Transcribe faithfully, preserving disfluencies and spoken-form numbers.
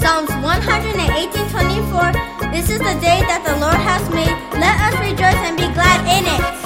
Psalms one eighteen twenty-four. This is the day that the Lord has made. Let us rejoice and be glad in it.